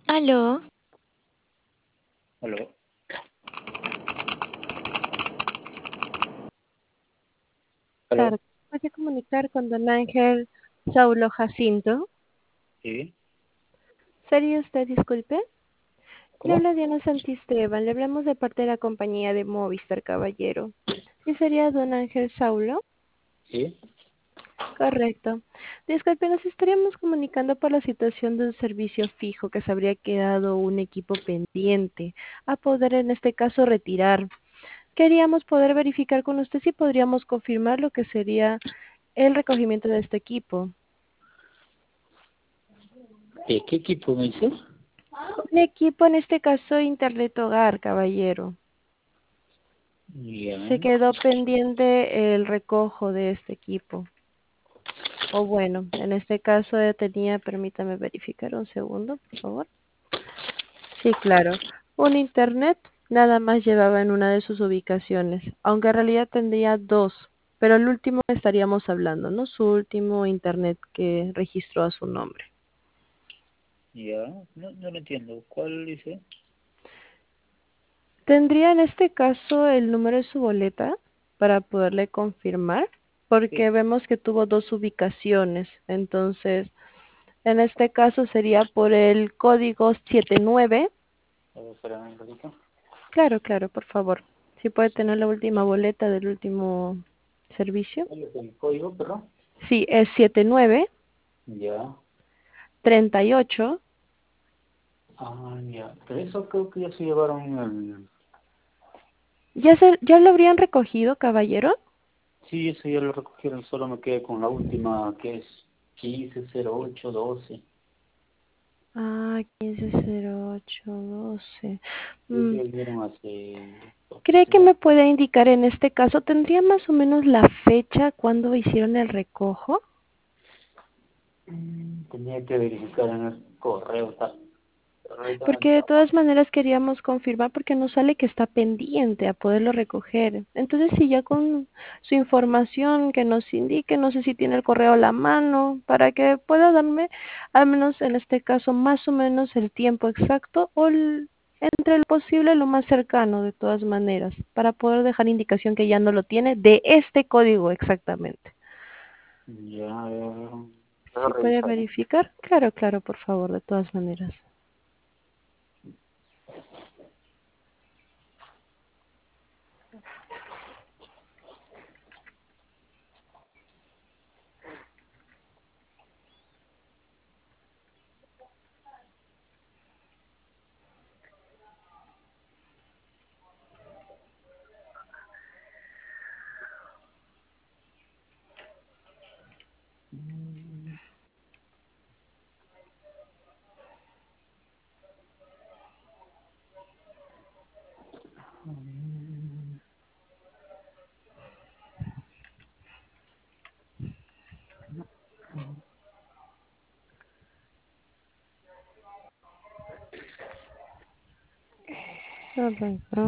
Aló, Aló, claro, aló, voy a comunicar con don Ángel Saulo Jacinto. sí, ¿Sería usted, disculpe? Le ¿cómo? habla Diana Santisteban, le hablamos de parte de la compañía de Movistar Caballero. ¿Sí sería don Ángel Saulo? Sí, Correcto. Disculpe, nos estaríamos comunicando por la situación de un servicio fijo que se habría quedado un equipo pendiente a poder en este caso retirar. Queríamos poder verificar con usted si podríamos confirmar lo que sería el recogimiento de este equipo. ¿de qué equipo me dices? Un equipo, en este caso, Internet Hogar, caballero. Ya, Se quedó pendiente el recojo de este equipo. O bueno, en este caso tenía, permítame verificar un segundo, por favor. Sí, claro. Un Internet nada más llevaba en una de sus ubicaciones, aunque en realidad tendría dos, pero el último estaríamos hablando, ¿no? Su último Internet que registró a su nombre. ya, no lo entiendo. ¿Cuál dice? ¿Tendría en este caso el número de su boleta para poderle confirmar? Porque Sí. vemos que tuvo dos ubicaciones. Entonces, en este caso sería por el código 79. A ver, espérame un ratito. Claro, claro, por favor. Si puede tener la última boleta del último servicio. ¿Cuál es el código, perdón? Sí, es 79 Ya, 38. ya. Pero eso creo que ya se llevaron el... ¿Ya lo habrían recogido, caballero? Sí, eso ya lo recogieron, solo me quedé con la última que es 150812. Ah, 150812. Sí, Mm, se dieron hace 2 ¿Cree que días. me puede indicar en este caso, tendría más o menos la fecha cuando hicieron el recojo? Tenía que verificar en el correo, tal. Pero ahorita no Porque de estaba. todas maneras queríamos confirmar porque nos sale que está pendiente a poderlo recoger. Entonces, si ya con su información que nos indique, no sé si tiene el correo a la mano, para que pueda darme, al menos en este caso, más o menos el tiempo exacto o entre lo posible lo más cercano de todas maneras, para poder dejar indicación que ya no lo tiene de este código exactamente. Ya, voy a Si puede revisar. verificar, claro, claro, por favor, de todas maneras. Correcto.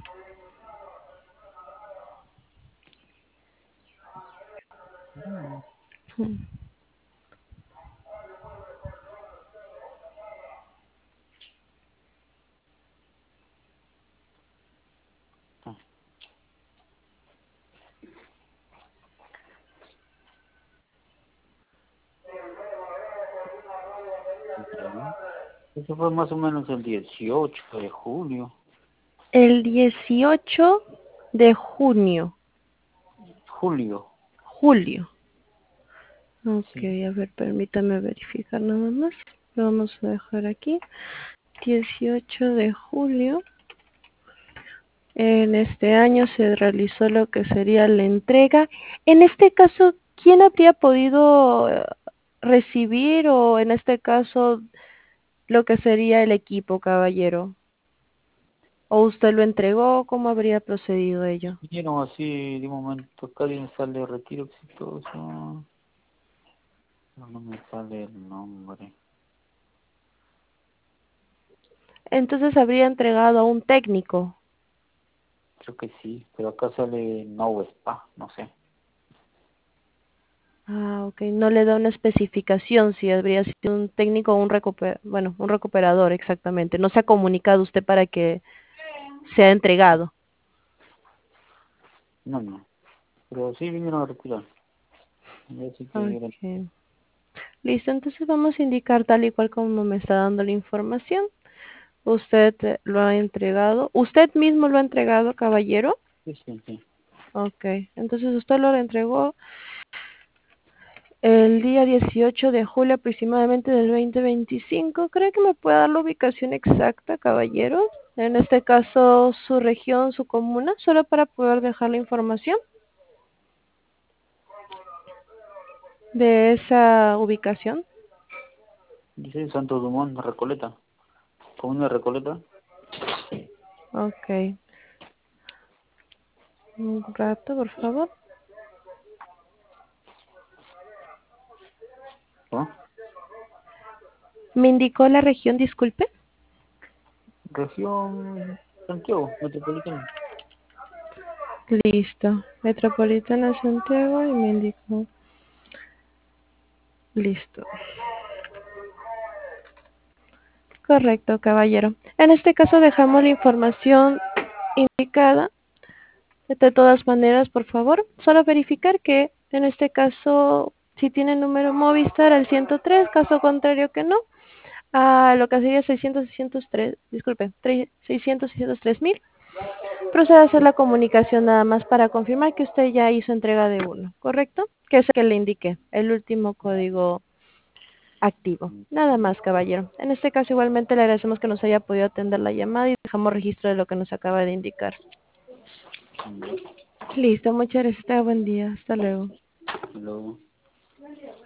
Ya. Eso fue más o menos el 18 de julio. El 18 de junio, Julio, julio. Ok, sí. a ver, permítame verificar nada más. Lo vamos a dejar aquí. 18 de julio. En este año se realizó lo que sería la entrega. En este caso, ¿quién habría podido recibir o en este caso lo que sería el equipo, caballero? ¿O usted lo entregó? ¿Cómo habría procedido ello? Vinieron así de un momento, acá me sale retiro exitoso. No me sale el nombre. Entonces habría entregado a un técnico. Creo que sí, pero acá sale no Spa, no sé. Ah, ok. No le da una especificación si habría sido un técnico o un recuperador exactamente. No se ha comunicado usted para que sea entregado. No, no. Pero sí vinieron a retirar. Ya sí que era. Ok. Listo, entonces vamos a indicar tal y cual como me está dando la información. Usted lo ha entregado. ¿Usted mismo lo ha entregado, caballero? Sí, sí, sí. Ok. Entonces usted lo entregó el día 18 de julio aproximadamente del 2025. ¿Cree que me puede dar la ubicación exacta, caballero? En este caso, su región, su comuna, solo para poder dejar la información de esa ubicación. Dice Santo Dumont, Recoleta. Comuna de Recoleta. Ok. Un rato, por favor. ¿No? ¿Me indicó la región, disculpe? Región Santiago, Metropolitana. Listo. Metropolitana Santiago y me indicó. Listo. Correcto, caballero. En este caso dejamos la información indicada. De todas maneras, por favor, solo verificar que en este caso, si tiene número Movistar al 103, caso contrario que no, a lo que sería 603, disculpe, 603.000, proceda a hacer la comunicación nada más para confirmar que usted ya hizo entrega de uno, ¿correcto? Que es el que le indiqué, el último código activo. Nada más, caballero. En este caso, igualmente le agradecemos que nos haya podido atender la llamada y dejamos registro de lo que nos acaba de indicar. Ya. Listo, muchas gracias. Buen día. Hasta luego. Luego.